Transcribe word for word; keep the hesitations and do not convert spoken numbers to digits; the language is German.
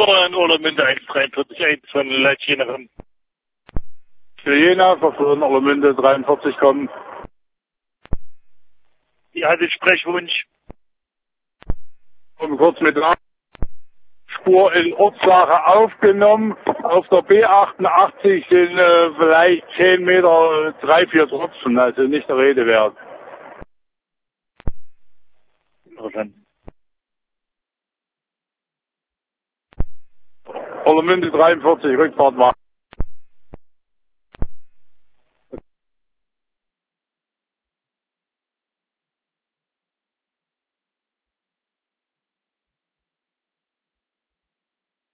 Spur in Olermünde eins dreiundvierzig eins von Leitjenerin. Für Jena, versuchen Olermünde dreiundvierzig kommen. Die hatte Sprechwunsch. Und kurz mit La Spur in Ortslache aufgenommen. Auf der B achtundachtzig sind äh, vielleicht zehn Meter, drei, vier Tropfen, also nicht der Rede wert. Interessant. Olermünde dreiundvierzig, Rückfahrt war.